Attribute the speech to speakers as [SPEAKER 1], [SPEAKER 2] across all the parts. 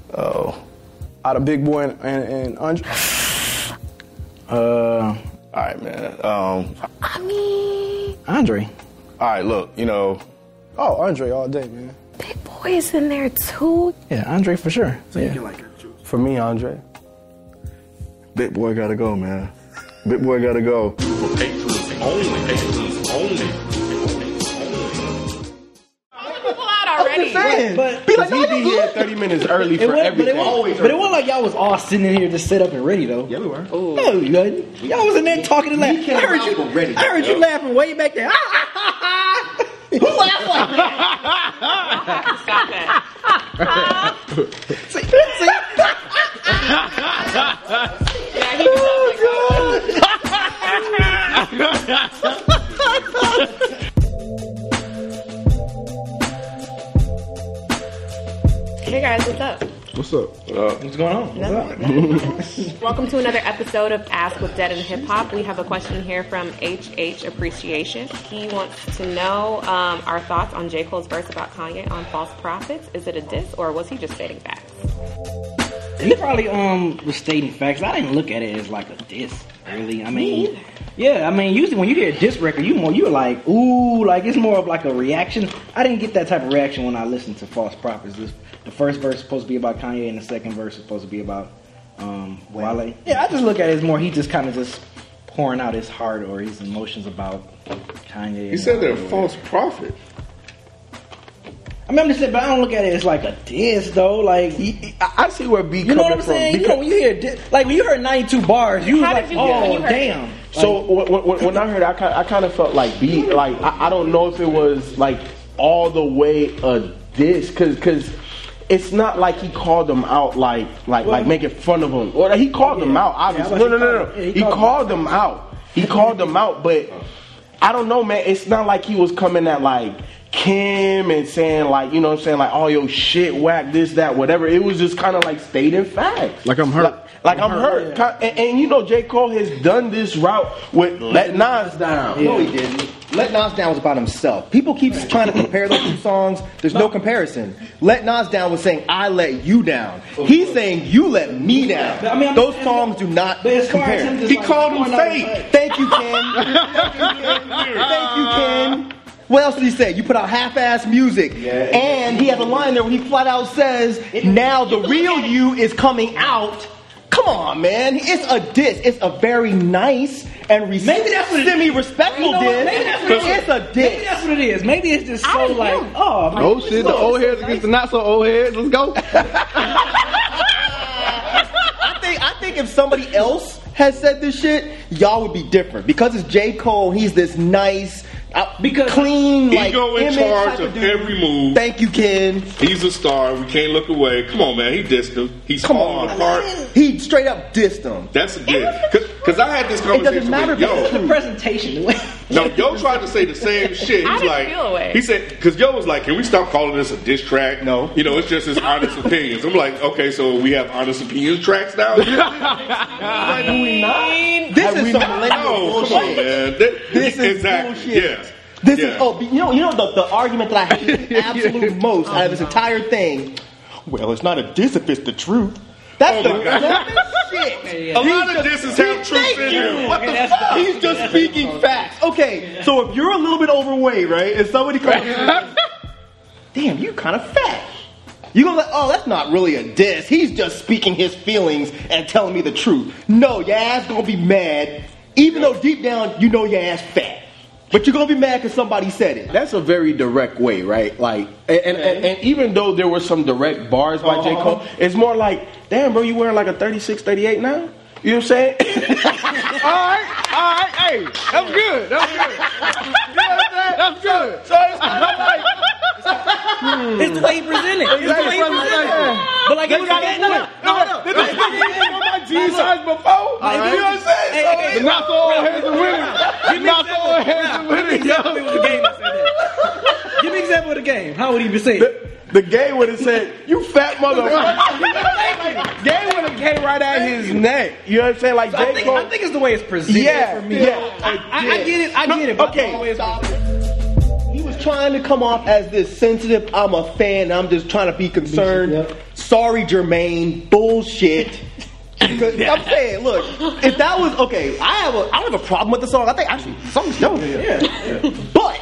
[SPEAKER 1] Out of Big Boy and Andre.
[SPEAKER 2] All right, man.
[SPEAKER 3] Andre.
[SPEAKER 1] All right, look, Andre all day, man.
[SPEAKER 4] Big Boy is in there too.
[SPEAKER 3] Yeah, Andre for sure.
[SPEAKER 1] For me, Andre.
[SPEAKER 2] Big Boy gotta go, man. Big Boy gotta go.
[SPEAKER 3] But
[SPEAKER 2] Be here 30 minutes early for everything.
[SPEAKER 3] But it wasn't like y'all was all sitting in here just set up and ready though.
[SPEAKER 2] Yeah, we were.
[SPEAKER 3] No, you wasn't. Y'all was in there talking and laughing. I heard you laughing way back there. Who laughed like that?
[SPEAKER 4] Stop that.
[SPEAKER 3] See?
[SPEAKER 4] Yeah, he Hey guys, what's up?
[SPEAKER 2] What's up?
[SPEAKER 3] What's going on?
[SPEAKER 4] Welcome to another episode of Ask with Dead and Hip Hop. We have a question here from HH Appreciation. He wants to know our thoughts on J. Cole's verse about Kanye on False Prophets. Is it a diss or was he just stating facts?
[SPEAKER 3] He probably was stating facts. I didn't look at it as like a diss, really. I mean, yeah, I mean, usually when you hear a diss record, you're like, ooh, like it's more of like a reaction. I didn't get that type of reaction when I listened to False Prophets. The first verse is supposed to be about Kanye, and the second verse is supposed to be about Wale. Yeah, I just look at it as more he just kind of just pouring out his heart or his emotions about Kanye.
[SPEAKER 2] You said they're a false prophet.
[SPEAKER 3] I mean, I'm just saying, but I don't look at it as like a diss, though. Like,
[SPEAKER 2] I see where B
[SPEAKER 3] you know what I'm
[SPEAKER 2] coming from.
[SPEAKER 3] saying? You know, when you hear like when you heard 92 bars, you was
[SPEAKER 4] How
[SPEAKER 3] like,
[SPEAKER 4] did you hear when you
[SPEAKER 3] oh
[SPEAKER 4] heard
[SPEAKER 3] damn.
[SPEAKER 2] So when I heard it, I kind of felt like B, like I don't know if it was like all the way a diss, because it's not like he called them out like making fun of him, or he called them out. Obviously, no.
[SPEAKER 3] Yeah,
[SPEAKER 2] he called them out. He called them out, but I don't know, man. It's not like he was coming at like Kim and saying like, you know what I'm saying, like, oh, yo, shit, whack, this, that, whatever. It was just kind of like stating facts.
[SPEAKER 5] Like I'm hurt.
[SPEAKER 2] Like I'm hurt.
[SPEAKER 3] Yeah.
[SPEAKER 2] And you know, J. Cole has done this route with Let Nas Down.
[SPEAKER 6] No, he didn't. Let Nas Down was about himself. People keep trying to compare those two songs. There's no comparison. Let Nas Down was saying, I let you down. He's saying, you let me down.
[SPEAKER 3] I mean,
[SPEAKER 6] those songs do not compare.
[SPEAKER 2] He called him fake.
[SPEAKER 6] Thank you, Ken. Thank you, Ken. What else did he say? You put out half-ass music. And he has a line there where he flat out says, now the real you is coming out. Come on, man. It's a diss. It's a very nice and semi-respectful diss. It's a diss.
[SPEAKER 3] Maybe that's what it is. Maybe it's just so like, oh, man,
[SPEAKER 5] Oh shit, the old heads against the not so old heads. Let's go.
[SPEAKER 6] I think if somebody else had said this shit, y'all would be different. Because it's J. Cole, he's this nice, clean, like,
[SPEAKER 7] Ego in
[SPEAKER 6] image
[SPEAKER 7] charge
[SPEAKER 6] type
[SPEAKER 7] of
[SPEAKER 6] dude.
[SPEAKER 7] every move.
[SPEAKER 6] Thank you, Ken.
[SPEAKER 7] He's a star. We can't look away. Come on, man. He dissed him. He's on heart.
[SPEAKER 6] He straight up dissed him.
[SPEAKER 7] That's a diss. Because I had this conversation
[SPEAKER 6] matter
[SPEAKER 7] with
[SPEAKER 6] if it's
[SPEAKER 7] Yo.
[SPEAKER 3] the presentation. The way
[SPEAKER 7] No, Yo tried to say the same shit.
[SPEAKER 4] I
[SPEAKER 7] He's
[SPEAKER 4] didn't
[SPEAKER 7] like,
[SPEAKER 4] feel away.
[SPEAKER 7] he said, because Yo was like, can we stop calling this a diss track?
[SPEAKER 6] No.
[SPEAKER 7] You know, it's just his honest opinions. I'm like, okay, so we have honest opinions tracks now?
[SPEAKER 6] This is some millennial
[SPEAKER 7] No,
[SPEAKER 6] bullshit.
[SPEAKER 7] come on, man.
[SPEAKER 6] This is
[SPEAKER 7] exactly.
[SPEAKER 6] bullshit.
[SPEAKER 7] Yeah.
[SPEAKER 6] This
[SPEAKER 7] Yeah.
[SPEAKER 6] is you know the argument that I hate the absolute most out of this entire thing. Well, it's not a diss if it's the truth. That's
[SPEAKER 7] Oh my God.
[SPEAKER 6] dumbest shit.
[SPEAKER 7] A lot of disses have truth in you.
[SPEAKER 6] What the fuck? He's just speaking facts. Okay, so if you're a little bit overweight, right, and somebody comes, damn, you kind of fat. You gonna like, oh, that's not really a diss. He's just speaking his feelings and telling me the truth. No, your ass gonna be mad, even though deep down you know your ass fat. But you're gonna be mad because somebody said it.
[SPEAKER 2] That's a very direct way, right? Like, and even though there were some direct bars by J. Cole, it's more like, damn, bro, you wearing like a 36, 38 now? You know what I'm saying?
[SPEAKER 5] All right, hey, that's good. You know what I'm saying? That's good.
[SPEAKER 2] So it's kind of like,
[SPEAKER 3] it's the way he presented. It's the way he presented. But like, it was a game. No.
[SPEAKER 2] did they speak my G size before? You know what I'm saying?
[SPEAKER 5] The not so old heads are winning. The not so old heads are winning, yo.
[SPEAKER 3] Give me an example of the game that said that. Give me an example of the game. How would he be saying?
[SPEAKER 2] The gay would have said, you fat motherfucker. Gay would have came right at his neck. You know what I'm saying? Like,
[SPEAKER 3] I think it's the way it's presented for me. I get it. But
[SPEAKER 6] Okay,
[SPEAKER 3] the way it's
[SPEAKER 6] stop it. He was trying to come off as this sensitive, I'm a fan, I'm just trying to be concerned. sorry, Jermaine, bullshit. I'm saying, look, if that was okay, I don't have a problem with the song. I think actually the song's dope. Yeah. But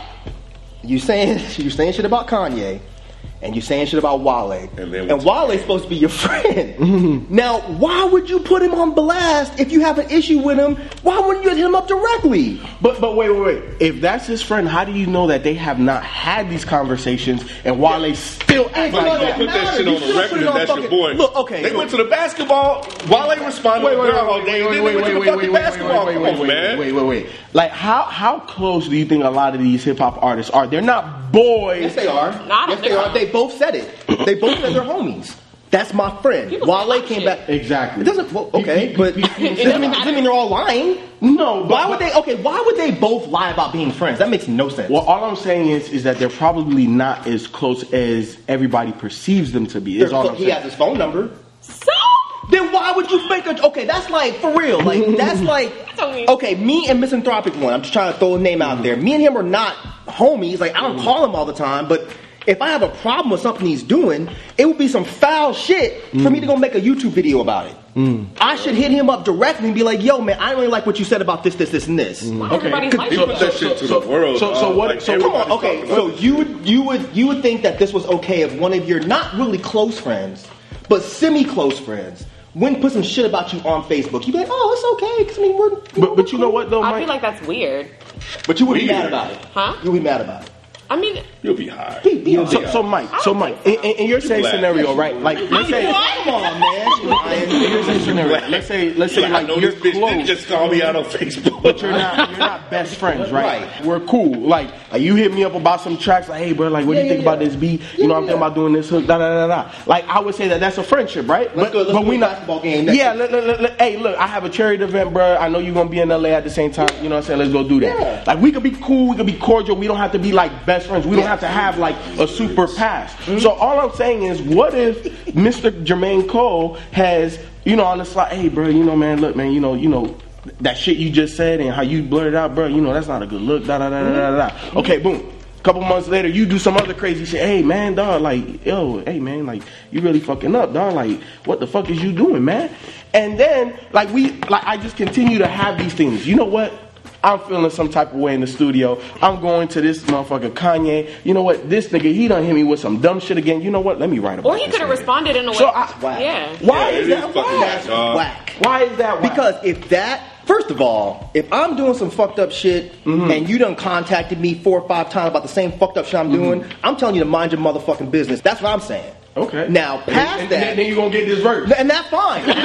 [SPEAKER 6] you saying shit about Kanye, and you saying shit about Wale, and Wale's supposed to be your friend. Mm-hmm. Now, why would you put him on blast if you have an issue with him? Why wouldn't you hit him up directly?
[SPEAKER 2] But wait. If that's his friend, how do you know that they have not had these conversations and Wale still acts like that?
[SPEAKER 7] Put that shit on the record and that's your boy.
[SPEAKER 6] Look, okay.
[SPEAKER 7] They went to the basketball. Wale responded to Groundhog Day. Then they went to the fucking basketball. Come on, man.
[SPEAKER 2] Wait. Like, how close do you think a lot of these hip hop artists are? They're not boys.
[SPEAKER 6] Yes, they are. Yes, they are. They both said it. They both said they're homies. That's my friend. Wale came back.
[SPEAKER 2] Exactly.
[SPEAKER 6] It doesn't. Well, okay, but it doesn't mean they're all lying.
[SPEAKER 2] No.
[SPEAKER 6] Why would they? Okay, why would they both lie about being friends? That makes no sense.
[SPEAKER 2] Well, all I'm saying is that they're probably not as close as everybody perceives them to be. He
[SPEAKER 6] has his phone number.
[SPEAKER 4] So.
[SPEAKER 6] Then why would you fake it? Okay, that's like, for real. Like, that's like, okay, me and Misanthropic One, I'm just trying to throw a name out there. Me and him are not homies. Like, I don't call him all the time, but if I have a problem with something he's doing, it would be some foul shit for me to go make a YouTube video about it. I should hit him up directly and be like, yo, man, I don't really like what you said about this, and this.
[SPEAKER 7] Okay. He put that shit to the world.
[SPEAKER 6] So come on, okay, so you would think that this was okay if one of your not really close friends, but semi-close friends, wouldn't put some shit about you on Facebook. You'd be like, oh, it's okay, because I mean, we're
[SPEAKER 2] but you know what, though, Mike?
[SPEAKER 4] I feel like that's weird.
[SPEAKER 6] But you would be mad about it.
[SPEAKER 4] Huh?
[SPEAKER 6] You would be mad about it.
[SPEAKER 4] I mean,
[SPEAKER 7] you'll be high.
[SPEAKER 2] So Mike, in your same scenario, right? Like, let's say,
[SPEAKER 6] come on, man.
[SPEAKER 2] In your same scenario, let's say, like you're close.
[SPEAKER 7] Just call me out on Facebook,
[SPEAKER 2] but you're not best friends, right? We're cool. Like you hit me up about some tracks, like, hey, bro, like, what do you think about this beat? You know, I'm thinking about doing this hook, da da da da. Like, I would say that's a friendship, right?
[SPEAKER 6] Let's go we not basketball game.
[SPEAKER 2] Yeah, hey, look, I have a charity event, bro. I know you're gonna be in LA at the same time. You know what I'm saying? Let's go do that.
[SPEAKER 6] Yeah.
[SPEAKER 2] Like, we could be cool, we could be cordial. We don't have to be like best friends. We don't have to have like a super past. So all I'm saying is, what if Mr. Jermaine Cole has, you know, on the slide, hey, bro, you know, man, look, man, you know that shit you just said and how you blurted out, bro, you know, that's not a good look, da da da da da da. Okay, boom. Couple months later, you do some other crazy shit. Hey, man, dog, like, yo, hey, man, like, you really fucking up, dog. Like, what the fuck is you doing, man? And then, I just continue to have these things. You know what? I'm feeling some type of way in the studio. I'm going to this motherfucker Kanye. You know what? This nigga, he done hit me with some dumb shit again. You know what? Let me write about it.
[SPEAKER 4] Or he could have responded in a way.
[SPEAKER 6] Why is that whack?
[SPEAKER 2] Why is that whack?
[SPEAKER 6] Because first of all, if I'm doing some fucked up shit and you done contacted me 4 or 5 times about the same fucked up shit I'm doing, I'm telling you to mind your motherfucking business. That's what I'm saying.
[SPEAKER 2] Okay.
[SPEAKER 6] Now, past that...
[SPEAKER 2] Then you're going to get this verse.
[SPEAKER 6] And that's fine. At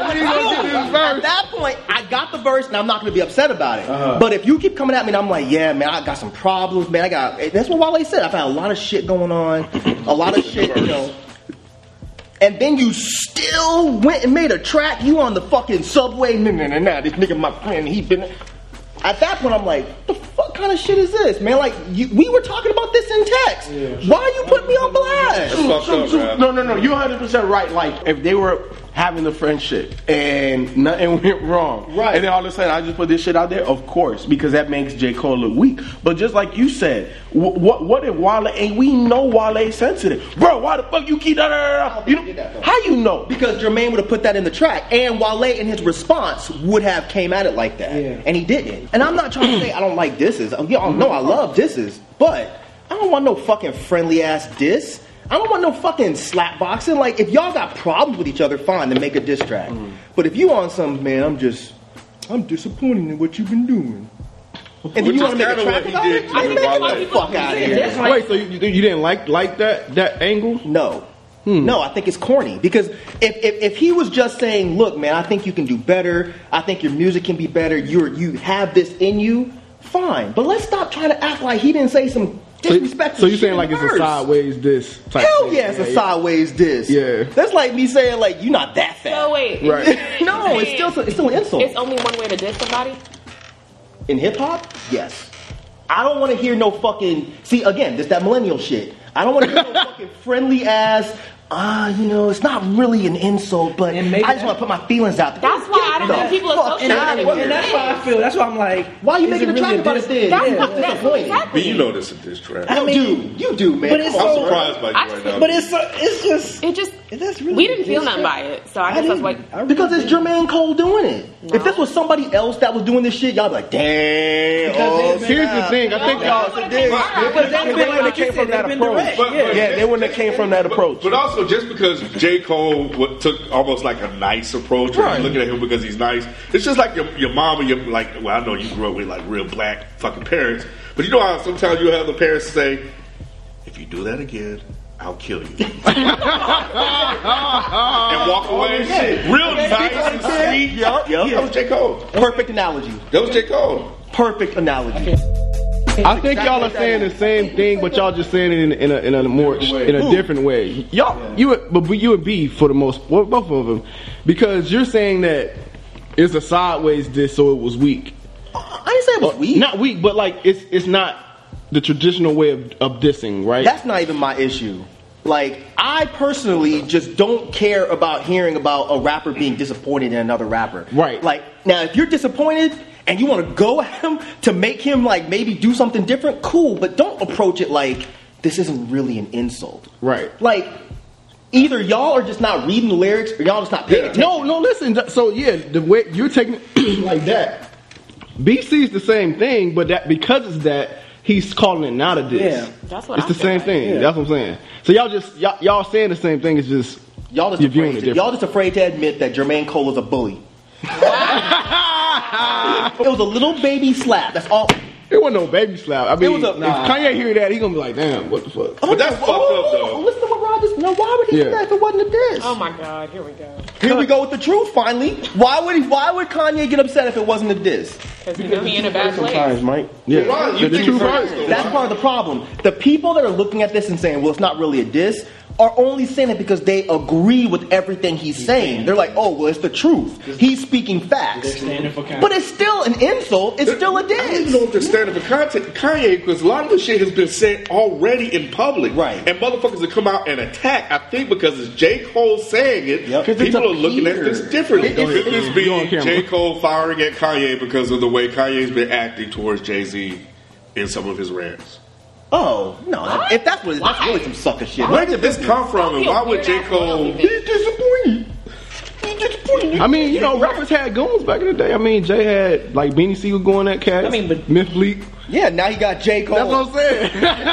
[SPEAKER 6] that point, I got the verse and I'm not going to be upset about it. But if you keep coming at me and I'm like, yeah, man, I got some problems, man. That's what Wale said. I've had a lot of shit going on. A lot of shit, you know. And then you still went and made a track. You on the fucking subway. Nah, this nigga my friend. He been... At that point, I'm like, what the fuck kind of shit is this, man? Like, we were talking about this in text. Yeah. Why are you putting me on blast?
[SPEAKER 2] No. You're 100% right. Like, if they were having the friendship and nothing went wrong, right? And then all of a sudden I just put this shit out there, of course, because that makes J. Cole look weak. But just like you said, what if Wale? And we know Wale's sensitive, bro. Why the fuck you keep that? You know how you know?
[SPEAKER 6] Because Jermaine would have put that in the track, and Wale in his response would have came at it like that, and he didn't. And I'm not trying to say I don't like disses. Y'all know I love disses, but I don't want no fucking friendly ass diss. I don't want no fucking slap boxing. Like, if y'all got problems with each other, fine, then make a diss track. But if you on some, man, I'm disappointed in what you've been doing. And then you want to make a track about it? Get the fuck out of here.
[SPEAKER 5] Wait, so you didn't like that angle?
[SPEAKER 6] No. No, I think it's corny. Because if he was just saying, look, man, I think you can do better. I think your music can be better. You have this in you. Fine. But let's stop trying to act like he didn't say some disrespectful
[SPEAKER 5] So you're saying like it's a sideways diss type
[SPEAKER 6] Hell
[SPEAKER 5] thing.
[SPEAKER 6] Yeah, it's a sideways diss.
[SPEAKER 5] Yeah.
[SPEAKER 6] That's like me saying, like, you're not that fat.
[SPEAKER 4] So wait.
[SPEAKER 6] Right. No, it's still an insult.
[SPEAKER 4] It's only one way to diss somebody?
[SPEAKER 6] In hip-hop? Yes. I don't want to hear no fucking... See, again, this that millennial shit. I don't want to hear no fucking friendly ass... it's not really an insult, but I just want to put my feelings out there.
[SPEAKER 4] That's why I don't think people associate it with
[SPEAKER 3] and that's why I feel. That's why I'm like,
[SPEAKER 6] why are you making a track about it then?
[SPEAKER 4] That's the point.
[SPEAKER 7] But you know this is a diss track.
[SPEAKER 6] You do, man.
[SPEAKER 3] But it's
[SPEAKER 7] I'm surprised by you right now.
[SPEAKER 3] But it's just
[SPEAKER 6] That's really
[SPEAKER 4] We didn't feel nothing by it, so I guess that's why.
[SPEAKER 6] because it's Jermaine Cole doing it.
[SPEAKER 4] No.
[SPEAKER 6] If this was somebody else that was doing this shit, y'all be like, damn.
[SPEAKER 1] Here's the thing. I think y'all.
[SPEAKER 2] They wouldn't have came from that approach. They wouldn't have came from that approach.
[SPEAKER 7] But also, just because J. Cole took almost like a nice approach, or looking at him because he's nice, it's just like your mom and your, like, well, I know you grew up with like real black fucking parents, but you know how sometimes you have the parents say, if you do that again, I'll kill you. And walk away. Real nice and sweet.
[SPEAKER 6] Yup.
[SPEAKER 7] That was J. Cole.
[SPEAKER 6] Perfect analogy.
[SPEAKER 7] That was J. Cole.
[SPEAKER 6] Perfect analogy.
[SPEAKER 1] I think y'all are saying the same thing, but y'all just saying it in a more in a different way. Y'all, you and B for the most, well, both of them, because you're saying that it's a sideways diss, so it was weak.
[SPEAKER 6] I didn't say it was weak.
[SPEAKER 1] Not weak, but like it's not the traditional way of dissing, right?
[SPEAKER 6] That's not even my issue. Like, I personally just don't care about hearing about a rapper being disappointed in another rapper.
[SPEAKER 1] Right.
[SPEAKER 6] Like, now if you're disappointed and you want to go at him to make him like maybe do something different, cool, but don't approach it like this isn't really an insult.
[SPEAKER 1] Right.
[SPEAKER 6] Like, either y'all are just not reading the lyrics or y'all just not paying attention.
[SPEAKER 1] No, listen. So yeah, the way you're taking it like that, B sees the same thing, but that because it's that, he's calling it not a diss.
[SPEAKER 6] Yeah,
[SPEAKER 4] that's what
[SPEAKER 1] it's
[SPEAKER 4] I'm
[SPEAKER 1] the same
[SPEAKER 4] saying.
[SPEAKER 1] thing. That's what I'm saying. So y'all saying the same thing. It's just
[SPEAKER 6] Y'all just
[SPEAKER 1] you're viewing it
[SPEAKER 6] y'all
[SPEAKER 1] different.
[SPEAKER 6] just afraid to admit that Jermaine Cole is a bully. It was a little baby slap. That's all.
[SPEAKER 1] It wasn't no baby slap. I mean,
[SPEAKER 6] was a-
[SPEAKER 1] if Kanye hear that, he gonna be like, "Damn, what the fuck?"
[SPEAKER 7] But that's fucked up, though.
[SPEAKER 6] Listen to what Rob just. No, why would he do
[SPEAKER 1] Yeah.
[SPEAKER 6] that if it wasn't a diss?
[SPEAKER 4] Oh my God, here we go.
[SPEAKER 6] Here we go with the truth. Finally, why would Kanye get upset if it wasn't a diss?
[SPEAKER 4] Because he knew he in a bad place.
[SPEAKER 2] Sometimes, Mike.
[SPEAKER 1] Yeah,
[SPEAKER 7] Right, you
[SPEAKER 1] the
[SPEAKER 7] think
[SPEAKER 1] truth
[SPEAKER 7] it's
[SPEAKER 1] hurts.
[SPEAKER 7] right.
[SPEAKER 6] That's part of the problem. The people that are looking at this and saying, "Well, it's not really a diss," are only saying it because they agree with everything he's saying. They're like, "Oh, well, it's the truth. He's speaking facts."
[SPEAKER 3] Standing for content.
[SPEAKER 6] But it's still an insult. It's still a
[SPEAKER 7] I don't even
[SPEAKER 6] diss.
[SPEAKER 7] know if they're standing for content. Kanye, because a lot of this shit has been said already in public.
[SPEAKER 6] Right.
[SPEAKER 7] And motherfuckers have come out and attack. I think because it's J. Cole saying it,
[SPEAKER 6] Yep. 'Cause it's
[SPEAKER 7] people
[SPEAKER 6] a
[SPEAKER 7] are looking at this
[SPEAKER 6] peer.
[SPEAKER 7] differently.
[SPEAKER 6] Go ahead.
[SPEAKER 7] Could this
[SPEAKER 1] Go on
[SPEAKER 7] be
[SPEAKER 1] camera.
[SPEAKER 7] J. Cole firing at Kanye because of the way Kanye's been acting towards Jay-Z in some of his rants?
[SPEAKER 6] Oh no! If that's what that's really some sucker shit.
[SPEAKER 7] Where did this come from, and why would J. Cole?
[SPEAKER 1] disappointed. I mean, you know, rappers had goons back in the day. I mean, Jay had like Beanie Siegel going at cats.
[SPEAKER 3] I mean, but-
[SPEAKER 1] Myth Bleak.
[SPEAKER 6] Yeah, now you got J. Cole.
[SPEAKER 1] That's what I'm saying.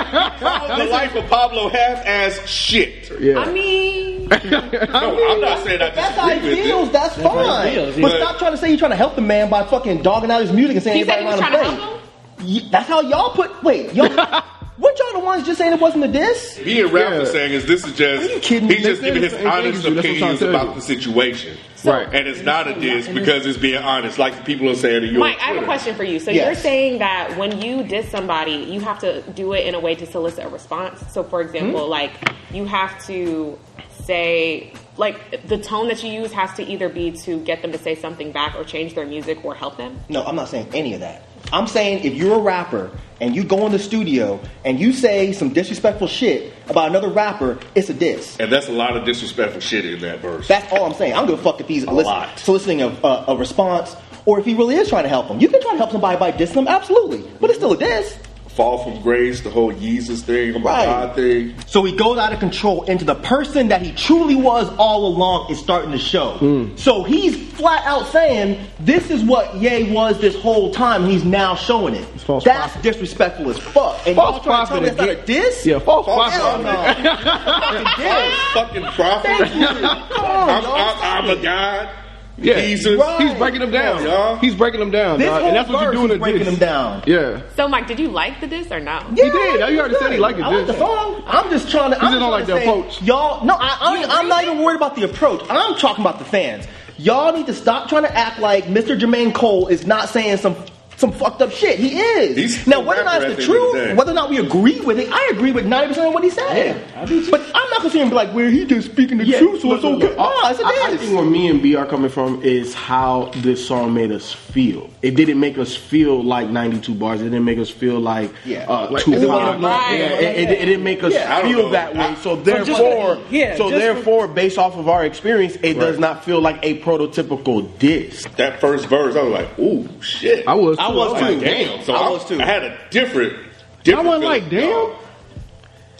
[SPEAKER 7] The life of Pablo half-ass shit.
[SPEAKER 1] Yeah.
[SPEAKER 4] I mean,
[SPEAKER 7] No, I'm not saying I
[SPEAKER 6] That's how he
[SPEAKER 7] disagree with
[SPEAKER 6] feels.
[SPEAKER 7] it.
[SPEAKER 6] That's
[SPEAKER 3] how he
[SPEAKER 6] fine.
[SPEAKER 3] feels,
[SPEAKER 6] But
[SPEAKER 3] yeah.
[SPEAKER 6] stop trying to say you're trying to help the man by fucking dogging out his music and saying
[SPEAKER 4] he said he was
[SPEAKER 6] everybody
[SPEAKER 4] trying to
[SPEAKER 6] around
[SPEAKER 4] help
[SPEAKER 6] him
[SPEAKER 4] him.
[SPEAKER 6] play. That's how y'all put. Wait, y'all. Weren't y'all the ones just saying it wasn't a diss?
[SPEAKER 7] He and Rap
[SPEAKER 1] Yeah.
[SPEAKER 7] are saying is this is just
[SPEAKER 6] Are you kidding me?
[SPEAKER 7] he's just
[SPEAKER 1] They
[SPEAKER 7] giving
[SPEAKER 1] said
[SPEAKER 7] his
[SPEAKER 1] the same
[SPEAKER 7] honest
[SPEAKER 1] thing as you. That's what I'm
[SPEAKER 7] opinions
[SPEAKER 1] trying to tell
[SPEAKER 7] about
[SPEAKER 1] you.
[SPEAKER 7] the situation.
[SPEAKER 1] Right.
[SPEAKER 7] And it's not a diss because it's being honest, like the people are saying to you.
[SPEAKER 4] Mike,
[SPEAKER 7] on
[SPEAKER 4] I have a
[SPEAKER 7] Twitter.
[SPEAKER 4] question for you. So
[SPEAKER 6] Yes.
[SPEAKER 4] you're saying that when you diss somebody, you have to do it in a way to solicit a response. So, for example, like you have to say, like the tone that you use has to either be to get them to say something back or change their music or help them.
[SPEAKER 6] No, I'm not saying any of that. I'm saying if you're a rapper and you go in the studio and you say some disrespectful shit about another rapper, it's a diss.
[SPEAKER 7] And that's a lot of disrespectful shit in that verse.
[SPEAKER 6] That's all I'm saying. I don't give a fuck if he's
[SPEAKER 7] lot.
[SPEAKER 6] soliciting a response or if he really is trying to help him. You can try to help somebody by dissing them, absolutely. But it's still a diss.
[SPEAKER 7] Fall from grace, the whole Yeezus thing, oh my
[SPEAKER 6] Right.
[SPEAKER 7] God thing.
[SPEAKER 6] So he goes out of control into the person that he truly was all along is starting to show. So he's flat out saying, this is what Ye was this whole time. He's now showing it.
[SPEAKER 1] false
[SPEAKER 6] That's
[SPEAKER 1] prophet.
[SPEAKER 6] disrespectful as fuck. And
[SPEAKER 1] False
[SPEAKER 6] y'all trying to tell me
[SPEAKER 1] prophet
[SPEAKER 6] that's not a
[SPEAKER 1] again.
[SPEAKER 6] diss?
[SPEAKER 1] Yeah, false
[SPEAKER 6] Hell
[SPEAKER 1] prophet.
[SPEAKER 6] no. Fucking diss.
[SPEAKER 7] Fucking prophet.
[SPEAKER 6] Come on, y'all.
[SPEAKER 7] I'm a God.
[SPEAKER 1] Yeah,
[SPEAKER 7] Jesus.
[SPEAKER 6] Right.
[SPEAKER 1] he's breaking them down.
[SPEAKER 7] Come on, y'all.
[SPEAKER 1] He's breaking them down,
[SPEAKER 6] This
[SPEAKER 1] dog.
[SPEAKER 6] whole
[SPEAKER 1] And that's what you're
[SPEAKER 6] verse
[SPEAKER 1] doing
[SPEAKER 6] is
[SPEAKER 1] to
[SPEAKER 6] breaking
[SPEAKER 1] diss.
[SPEAKER 6] them down.
[SPEAKER 1] Yeah.
[SPEAKER 4] So, Mike, did you like the diss or no?
[SPEAKER 1] He did. You already said he liked the
[SPEAKER 6] I like
[SPEAKER 1] diss.
[SPEAKER 6] the song. I'm just trying to.
[SPEAKER 1] just
[SPEAKER 6] I'm
[SPEAKER 1] don't like
[SPEAKER 6] trying
[SPEAKER 1] the
[SPEAKER 6] to say,
[SPEAKER 1] approach.
[SPEAKER 6] Y'all, no, I'm not even worried about the approach. I'm talking about the fans. Y'all need to stop trying to act like Mr. Jermaine Cole is not saying some fucked up shit. He is.
[SPEAKER 7] He's
[SPEAKER 6] Now,
[SPEAKER 7] a
[SPEAKER 6] whether or not
[SPEAKER 7] rapper
[SPEAKER 6] it's the
[SPEAKER 7] at the end of the day.
[SPEAKER 6] truth, whether or not we agree with it, I agree with 90% of what he said. But I'm not gonna sit here and be like, well, he just speaking the truth, so it's okay. Nah, it's a
[SPEAKER 2] I
[SPEAKER 6] diss.
[SPEAKER 2] think where me and B are coming from is how this song made us feel. It didn't make us feel like 92 bars. It didn't make us feel like
[SPEAKER 1] Like,
[SPEAKER 2] Tupac.
[SPEAKER 1] is it one of
[SPEAKER 4] those-
[SPEAKER 2] Yeah, it didn't make us
[SPEAKER 7] I don't
[SPEAKER 2] feel
[SPEAKER 7] know.
[SPEAKER 2] that way. So
[SPEAKER 3] just-
[SPEAKER 2] therefore,
[SPEAKER 3] yeah, just-
[SPEAKER 2] therefore, based off of our experience, it does not feel like a prototypical diss.
[SPEAKER 7] That first verse, I was like, ooh, shit.
[SPEAKER 1] I was too.
[SPEAKER 6] I was
[SPEAKER 7] like,
[SPEAKER 6] too.
[SPEAKER 7] damn. So
[SPEAKER 6] I was too.
[SPEAKER 7] I had a different
[SPEAKER 1] I wasn't
[SPEAKER 7] feeling.
[SPEAKER 1] like, damn.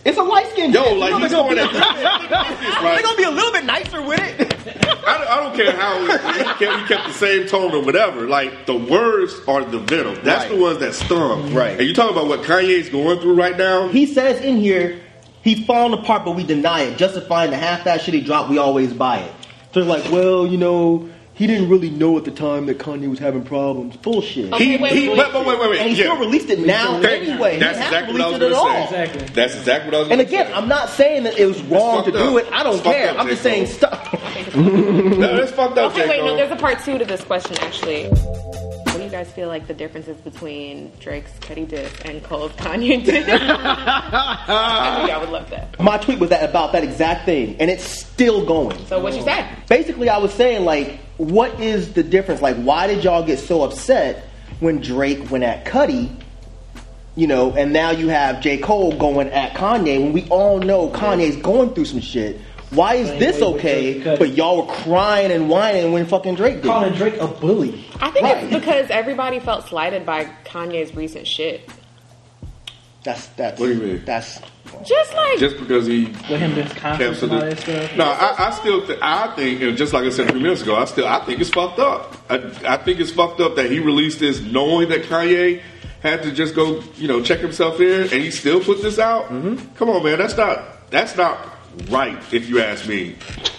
[SPEAKER 6] It's a light skinned
[SPEAKER 7] Yo,
[SPEAKER 6] diss.
[SPEAKER 7] like he's going at
[SPEAKER 6] They're
[SPEAKER 7] right?
[SPEAKER 6] gonna be a little bit nicer with it.
[SPEAKER 7] I don't care how he kept the same tone or whatever. Like the words are the venom. That's
[SPEAKER 6] Right.
[SPEAKER 7] the ones that stung.
[SPEAKER 6] Right.
[SPEAKER 7] And you talking about what Kanye's going through right now?
[SPEAKER 6] He says in here, he's falling apart, but we deny it, justifying the half-ass shit he dropped. We always buy it. So they're like, well, you know, he didn't really know at the time that Kanye was having problems. Bullshit.
[SPEAKER 4] Okay, wait.
[SPEAKER 6] And he still released it now anyway.
[SPEAKER 7] That's
[SPEAKER 6] he
[SPEAKER 7] exactly
[SPEAKER 6] didn't
[SPEAKER 7] what
[SPEAKER 6] have
[SPEAKER 7] I
[SPEAKER 6] to
[SPEAKER 7] was
[SPEAKER 6] release it
[SPEAKER 7] going
[SPEAKER 6] at
[SPEAKER 7] to say.
[SPEAKER 6] all.
[SPEAKER 3] Exactly.
[SPEAKER 7] That's exactly what I was
[SPEAKER 6] And
[SPEAKER 7] going to say.
[SPEAKER 6] again, I'm not saying that it was wrong to
[SPEAKER 7] fucked
[SPEAKER 6] do
[SPEAKER 7] up.
[SPEAKER 6] it. I don't
[SPEAKER 7] It's fucked
[SPEAKER 6] care.
[SPEAKER 7] up,
[SPEAKER 6] I'm
[SPEAKER 7] J.
[SPEAKER 6] just saying
[SPEAKER 7] Cole.
[SPEAKER 6] stuff.
[SPEAKER 7] No, that's fucked up,
[SPEAKER 4] Okay,
[SPEAKER 7] J.
[SPEAKER 4] wait, no,
[SPEAKER 7] Cole.
[SPEAKER 4] there's a part 2 to this question, actually. What do you guys feel like the differences between Drake's Cudi diss and Cole's Kanye diss? I think I would love that.
[SPEAKER 6] My tweet was about that exact thing, and it's still going.
[SPEAKER 4] So what you said?
[SPEAKER 6] Basically, I was saying, like, what is the difference? Like, why did y'all get so upset when Drake went at Cudi? You know, and now you have J. Cole going at Kanye when we all know Kanye's going through some shit. Why is this okay, but y'all were crying and whining when fucking Drake did?
[SPEAKER 3] Calling Drake a bully.
[SPEAKER 4] I think it's because everybody felt slighted by Kanye's recent shit.
[SPEAKER 6] That's
[SPEAKER 7] What do you mean?
[SPEAKER 6] That's
[SPEAKER 4] Just like
[SPEAKER 7] Just because he
[SPEAKER 3] With him this conference
[SPEAKER 7] canceled
[SPEAKER 3] and all
[SPEAKER 7] it.
[SPEAKER 3] that stuff.
[SPEAKER 7] No, I still think, and just like I said a few minutes ago, I think it's fucked up. I think it's fucked up that he released this knowing that Kanye had to just go, check himself in, and he still put this out. Mm-hmm. Come on, man, that's not right. If you ask me,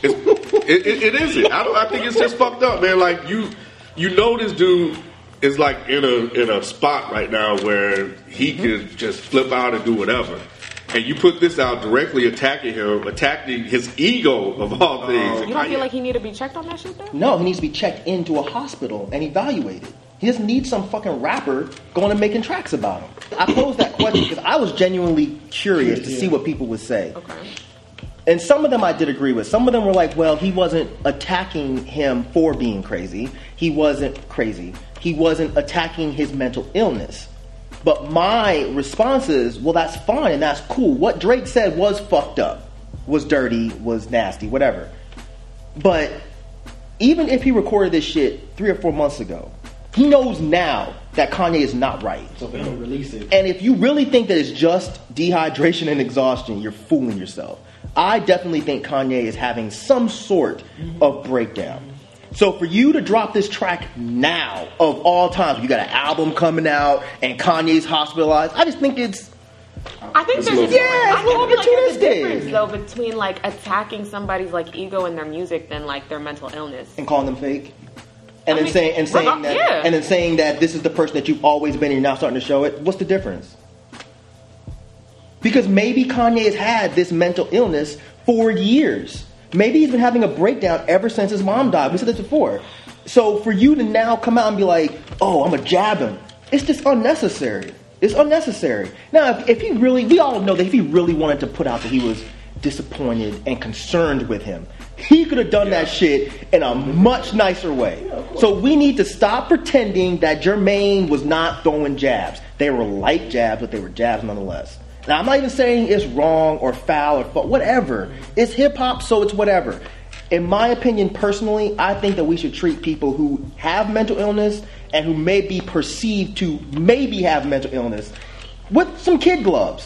[SPEAKER 7] it isn't. I think it's just fucked up, man. Like you know, this dude is like in a spot right now where he could just flip out and do whatever. And you put this out directly attacking him, attacking his ego of all things.
[SPEAKER 4] you don't feel like he need to be checked on that shit though?
[SPEAKER 6] no. He needs to be checked into a hospital and evaluated. He doesn't need some fucking rapper going and making tracks about him. I posed that question because I was genuinely curious to see what people would say.
[SPEAKER 4] Okay.
[SPEAKER 6] And some of them I did agree with. Some of them were like, well, he wasn't attacking him for being crazy. He wasn't crazy. He wasn't attacking his mental illness. But my response is, well, that's fine and that's cool. What Drake said was fucked up, was dirty, was nasty, whatever. But even if he recorded this shit 3 or 4 months ago, he knows now that Kanye is not right.
[SPEAKER 3] So if they don't release it.
[SPEAKER 6] And if you really think that it's just dehydration and exhaustion, you're fooling yourself. I definitely think Kanye is having some sort of breakdown. So for you to drop this track now, of all times, you got an album coming out and Kanye's hospitalized, I just think it's...
[SPEAKER 4] I think there's
[SPEAKER 6] a little- Yeah, it's a little
[SPEAKER 4] there's a
[SPEAKER 6] opportunistic.
[SPEAKER 4] difference though between like attacking somebody's like ego and their music than like their mental illness.
[SPEAKER 6] And calling them fake. And
[SPEAKER 4] I
[SPEAKER 6] then
[SPEAKER 4] mean,
[SPEAKER 6] saying that,
[SPEAKER 4] yeah.
[SPEAKER 6] and then saying that this is the person that you've always been and you're now starting to show it. What's the difference? Because maybe Kanye has had this mental illness for years. Maybe he's been having a breakdown ever since his mom died. We said this before. So for you to now come out and be like, oh, I'm going to jab him. It's just unnecessary. It's unnecessary. Now, if he really, we all know that if he really wanted to put out that he was disappointed and concerned with him, he could have done that shit in a much nicer way. So we need to stop pretending that Jermaine was not throwing jabs. They were light jabs, but they were jabs nonetheless. Now, I'm not even saying it's wrong or foul or whatever. It's hip-hop, so it's whatever. In my opinion, personally, I think that we should treat people who have mental illness and who may be perceived to maybe have mental illness with some kid gloves.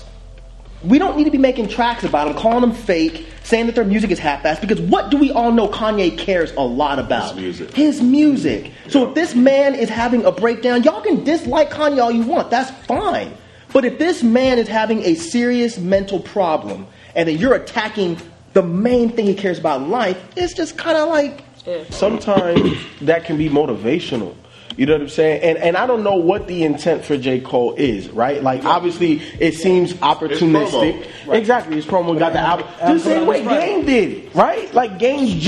[SPEAKER 6] We don't need to be making tracks about them, calling them fake, saying that their music is half-assed, because what do we all know Kanye cares a lot about?
[SPEAKER 7] His music.
[SPEAKER 6] His music. So if this man is having a breakdown, y'all can dislike Kanye all you want. That's fine. But if this man is having a serious mental problem, and then you're attacking the main thing he cares about in life, it's just kind of like...
[SPEAKER 2] Sometimes that can be motivational. You know what I'm saying? And I don't know what the intent for J. Cole is, right? Like, obviously, it seems opportunistic.
[SPEAKER 7] It's
[SPEAKER 2] promo. Exactly. His promo got the album. The same way Game did it, right? Like,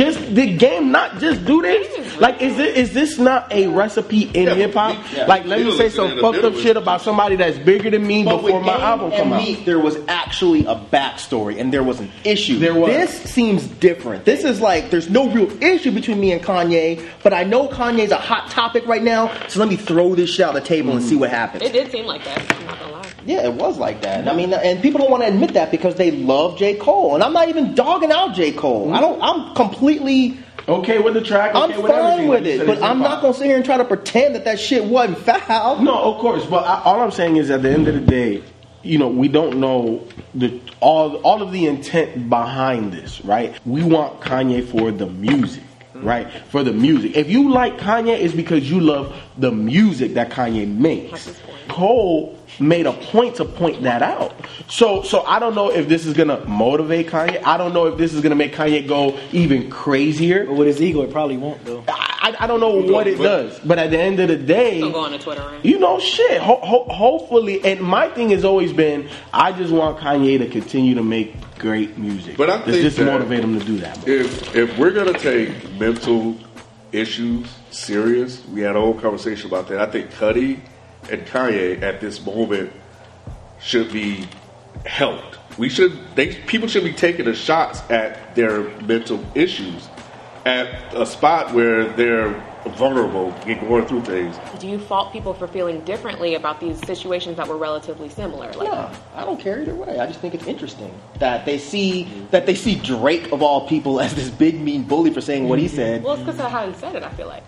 [SPEAKER 2] did Game not just do this? Like, is this not a recipe in hip-hop? Like, let me say some fucked up shit about somebody that's bigger than me
[SPEAKER 6] But
[SPEAKER 2] before
[SPEAKER 6] with
[SPEAKER 2] my
[SPEAKER 6] Game
[SPEAKER 2] album
[SPEAKER 6] and
[SPEAKER 2] come out.
[SPEAKER 6] Meek, there was actually a backstory and there was an issue.
[SPEAKER 2] There was.
[SPEAKER 6] This seems different. This is like there's no real issue between me and Kanye, but I know Kanye's a hot topic right now, so let me throw this shit on the table and see what happens.
[SPEAKER 4] It did seem like that. I'm not gonna lie.
[SPEAKER 6] Yeah, it was like that. I mean, and people don't want to admit that because they love J. Cole, and I'm not even dogging out J. Cole. I'm completely.
[SPEAKER 2] Okay with the track.
[SPEAKER 6] I'm
[SPEAKER 2] Okay with
[SPEAKER 6] fine
[SPEAKER 2] everything.
[SPEAKER 6] with
[SPEAKER 2] Like you
[SPEAKER 6] it,
[SPEAKER 2] said,
[SPEAKER 6] but
[SPEAKER 2] it's
[SPEAKER 6] I'm
[SPEAKER 2] hip-hop.
[SPEAKER 6] not gonna sit here and try to pretend that shit wasn't foul.
[SPEAKER 2] No, of course. But all I'm saying is, at the end of the day, we don't know all of the intent behind this, right? We want Kanye for the music, right? For the music. If you like Kanye, it's because you love the music that Kanye makes. Cole made a point to point that out. So I don't know if this is gonna motivate Kanye. I don't know if this is gonna make Kanye go even crazier.
[SPEAKER 3] But with his ego, it probably won't though.
[SPEAKER 2] I don't know what it does, but at the end of the day,
[SPEAKER 4] Don't go on a Twitter rant.
[SPEAKER 2] Hopefully, and my thing has always been, I just want Kanye to continue to make great music.
[SPEAKER 7] But I think
[SPEAKER 2] just
[SPEAKER 7] that
[SPEAKER 2] motivate him to do that.
[SPEAKER 7] If we're gonna take mental issues serious, we had a whole conversation about that. I think Cudi and Kanye at this moment should be helped. People should be taking the shots at their mental issues at a spot where they're vulnerable and going through things.
[SPEAKER 4] Do you fault people for feeling differently about these situations that were relatively similar?
[SPEAKER 6] No, I don't care either way. I just think it's interesting that they see Drake of all people as this big mean bully for saying what he said.
[SPEAKER 4] Well, it's because of how he said it, I feel like.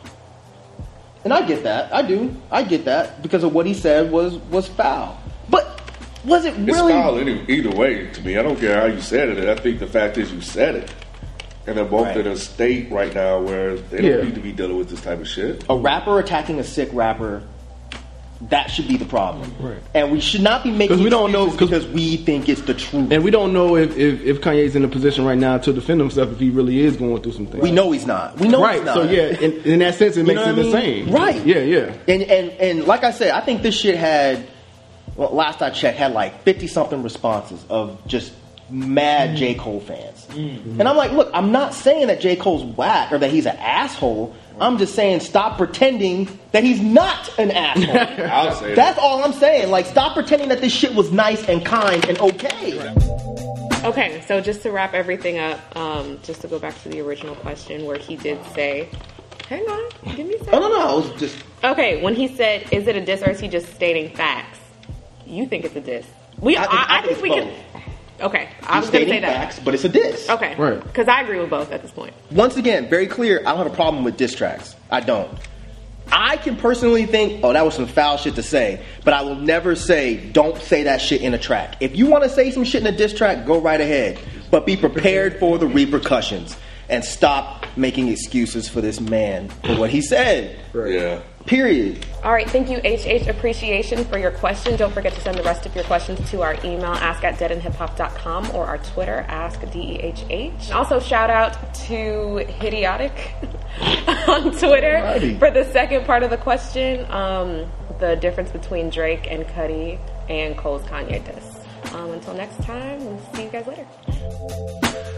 [SPEAKER 6] And I get that. I do. I get that because of what he said was foul. But was it really?
[SPEAKER 7] It's foul either way to me. I don't care how you said it. I think the fact is you said it. And they're both in a state right now where they don't need to be dealing with this type of shit.
[SPEAKER 6] A rapper attacking a sick rapper, that should be the problem. Right. And we should not be making
[SPEAKER 1] we don't know
[SPEAKER 6] because we think it's the truth.
[SPEAKER 1] And we don't know if Kanye's in a position right now to defend himself if he really is going through some things.
[SPEAKER 6] We know he's not. We know he's not.
[SPEAKER 1] So yeah, in that sense, it makes it the same.
[SPEAKER 6] Right.
[SPEAKER 1] Yeah.
[SPEAKER 6] And like I said, I think this shit had, last I checked, had like 50-something responses of just mad J. Cole fans. And I'm like, look, I'm not saying that J. Cole's whack or that he's an asshole. I'm just saying stop pretending that he's not an asshole.
[SPEAKER 7] I'll say
[SPEAKER 6] That's all I'm saying. Like, stop pretending that this shit was nice and kind and okay.
[SPEAKER 4] Okay, so just to wrap everything up, just to go back to the original question where he did say, hang on, give me a second.
[SPEAKER 6] No, I was just...
[SPEAKER 4] Okay, when he said, is it a diss or is he just stating facts? You think it's a diss. I think we can... Okay, I was going to say that.
[SPEAKER 6] Facts, but it's a diss.
[SPEAKER 4] Okay,
[SPEAKER 1] right.
[SPEAKER 4] Because I agree with both at this point.
[SPEAKER 6] Once again, very clear, I don't have a problem with diss tracks. I don't. I can personally think, that was some foul shit to say, but I will never say, don't say that shit in a track. If you want to say some shit in a diss track, go right ahead. But be prepared for the repercussions. And stop making excuses for this man for what he said.
[SPEAKER 7] Right. Yeah.
[SPEAKER 6] Period.
[SPEAKER 4] All right, thank you, HH Appreciation, for your question. Don't forget to send the rest of your questions to our email, ask@deadandhiphop.com, or our Twitter, askDEHH. Also, shout out to Hidiotic on Twitter for the second part of the question, the difference between Drake and Cudi and Cole's Kanye diss. Until next time, we'll see you guys later.